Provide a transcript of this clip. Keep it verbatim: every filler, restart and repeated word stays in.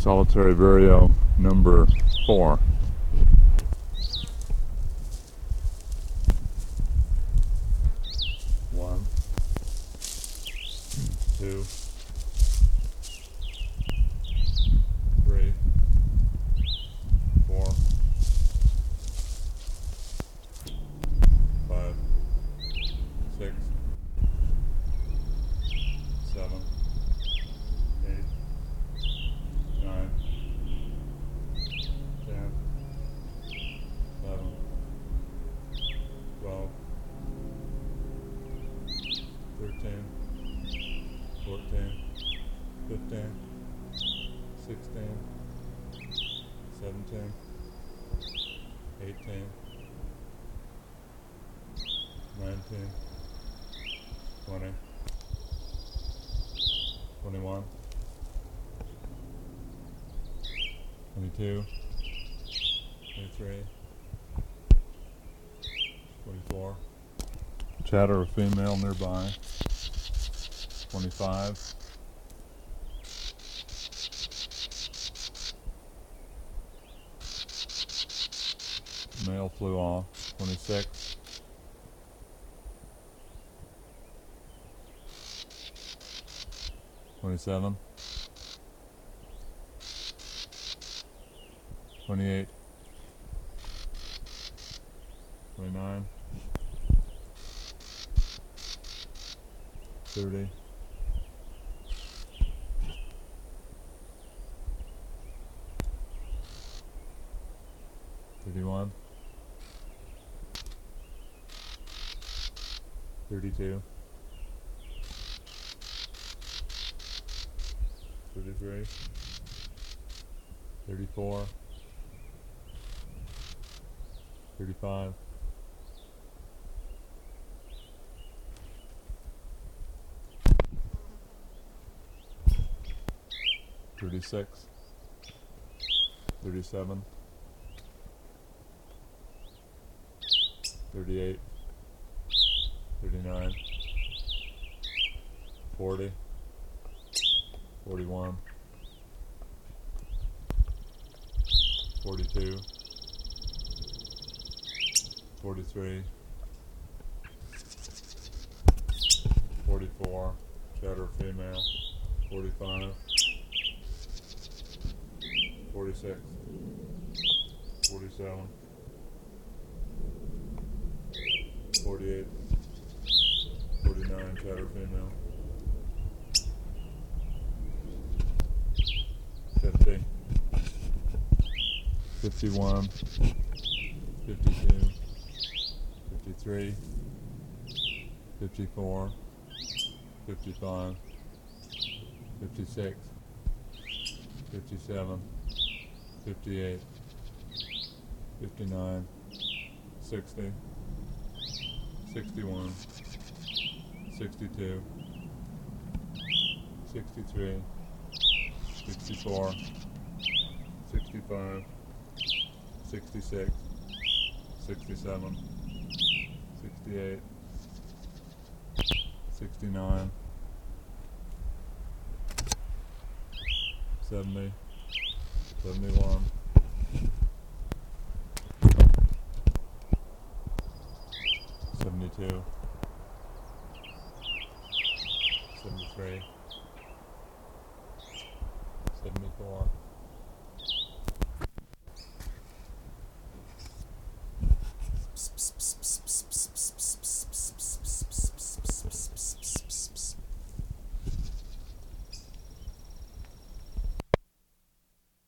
Solitary Vireo number four. One, two, three, four, five, six, seven, eight, nine, ten, eleven, twelve, thirteen, fourteen, fifteen, sixteen, seventeen, eighteen, nineteen, twenty, twenty-one, twenty-two, twenty-three, twenty-four. Chatter or female nearby. twenty-five. Male flew off. twenty-six. twenty-seven. twenty-eight. twenty-nine. thirty. thirty-one. thirty-two. thirty-three. thirty-four. thirty-five. thirty-six. thirty-seven. thirty-eight. thirty-nine. forty. forty-one. forty-two. forty-three. forty-four. Chatter female. forty-five. forty-six. forty-seven. forty-eight. forty-nine. Chatter female. fifty. fifty-one. fifty-two. fifty-three. fifty-four. fifty-five. fifty-six. fifty-seven. fifty-eight. fifty-nine. sixty. sixty-one. sixty-two. sixty-three. sixty-four. sixty-five. sixty-six. sixty-seven. sixty-eight. sixty-nine. seventy. seventy-one. seventy-two. seventy-three. seventy-four.